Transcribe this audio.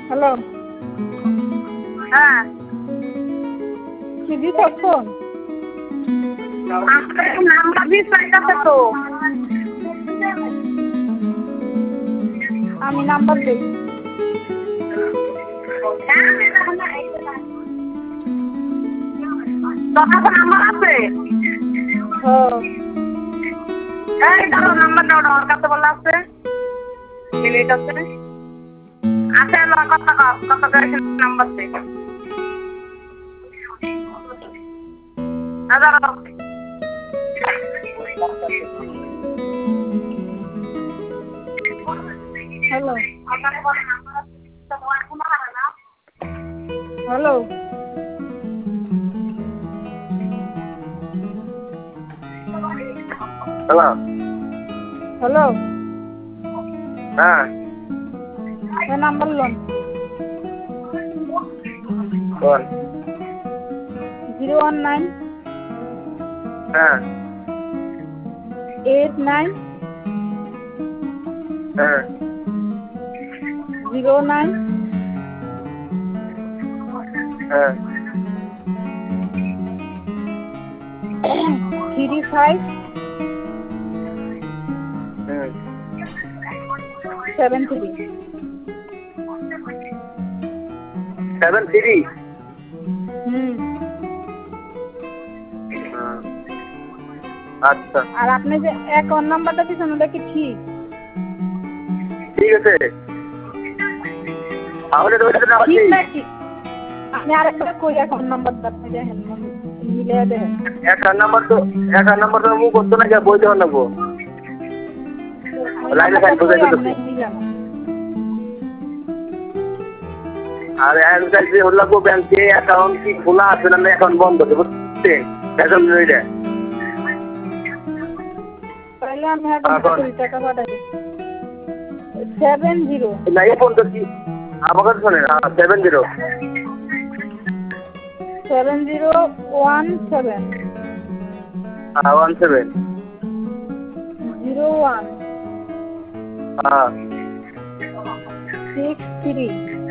Hello. হ্যাঁ, কি দিছো ফোন? নাম্বার দিস পাইতাছে তো। আমি নাম্বার দেই। তোর কাছে নাম্বার আছে? এই দাও নাম্বার দাও, ওর কাছে বলা আছে। মিনিট আছে। আছে না কত করে নাম্বার দে। আদার হ্যালো। হ্যালো। হ্যালো। হ্যালো। হ্যাঁ, নাম্বার লোন বল। 019 হ্যাঁ 89 হ্যাঁ 09 হ্যাঁ 35 73 73। আচ্ছা, আর আপনি যে অ্যাকাউন্ট নাম্বারটা দিয়েছেন ওটা কি ঠিক? ঠিক আছে। আমাদের তো ওইটা নাম্বার ঠিক নেই। নাকি? আপনি আরেকবার কই অ্যাকাউন্ট নাম্বারটা আপনি দেখেন মিলে দেখেন। একার নাম্বার তো মুখ করতো না, যা বই দেওয়ার লাগবো। লাইনে সাইন বোঝাই দিতে। আর যে হল লাগবো ব্যাংকে অ্যাকাউন্ট কি খোলা আছে না অ্যাকাউন্ট বন্ধ আছে, বুঝছেন? এখন ওইটা তাহলে আমি এখন টাকা পাঠাই 70 না, এই ফোন তো কি আমার কাছে শোনেন। 70 7017 17 01 হ্যাঁ 63